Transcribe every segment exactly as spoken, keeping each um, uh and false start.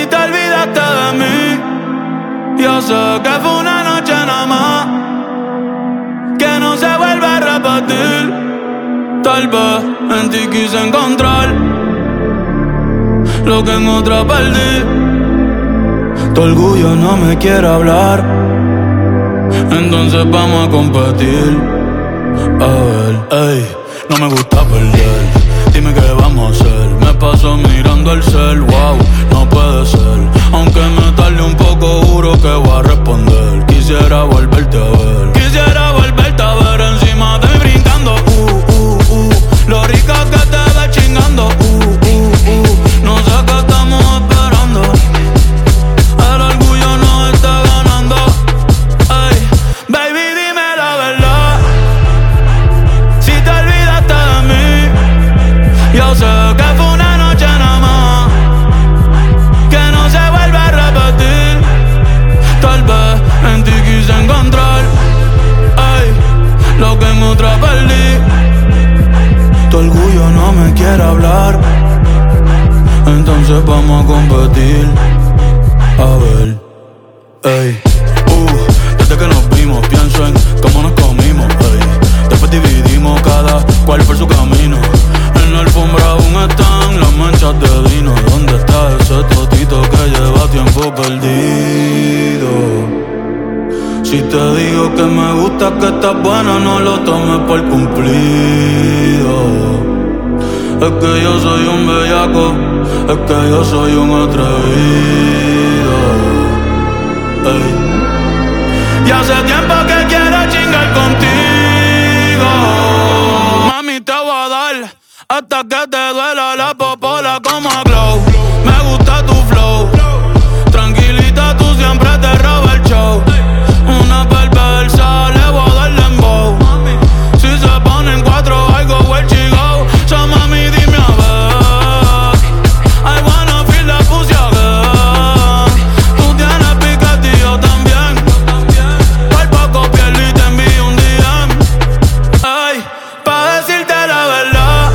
Si te olvidaste de mí, yo sé que fue una noche nada más, que no se vuelve a repetir. Tal vez en ti quise encontrar lo que en otra perdí. Tu orgullo no me quiere hablar, entonces vamos a competir. A ver, ey, no me gusta perder. Dime qué vamos a hacer. Me paso mirando el cel, wow, no puede ser. Aunque me tarde un poco, juro que voy a responder. Quisiera volverte a ver. Quisiera volverte a ver encima de mí brincando. Uh, uh, uh. Lo rico que te ves chingando. Uh, uh, uh. No sé qué estamos esperando. El orgullo nos está ganando. Ey, baby, dime la verdad. Si te olvidaste de mí, yo sé que fue una noche nada más, que no se vuelve a repetir. Tal vez en ti quise encontrar, ey, lo que en otra perdí. Tu orgullo no me quiere hablar, entonces vamos a competir. A ver, ey, uh, desde que nos vimos pienso en cómo nos comimos, ey. Después dividimos cada cual por su camino. En la alfombra aún están las manchas de vino. ¿Dónde está ese totito que lleva tiempo perdido? Si te digo que me gusta, que estás buena, no lo tomes por cumplido. Es que yo soy un bellaco, es que yo soy un atrevido. Ey. Y hace tiempo que quiero chingar contigo. Mami, te voy a dar hasta que te duela la popola como a glow. Me gusta tu flow, tranquilita, tú siempre te robas el show. Una perversa, le voy a dar dembow. Si se ponen cuatro, I go where she go. So mami, dime a ver, I wanna feel the pussy again. Tú tienes piquete y yo también. Por poco pierdo y te envío un D M. Ay, pa' decirte la verdad,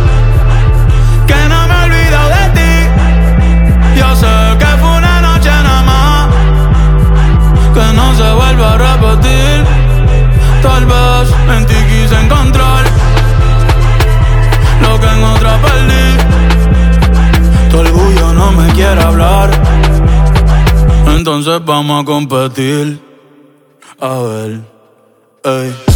que no me he olvidado de ti. Yo sé que fue una noche nada más, que no se vuelve a repetir. Tal vez en ti quise encontrar lo que en otra perdí. Tu orgullo no me quiere hablar, entonces vamos a competir. A ver, ey.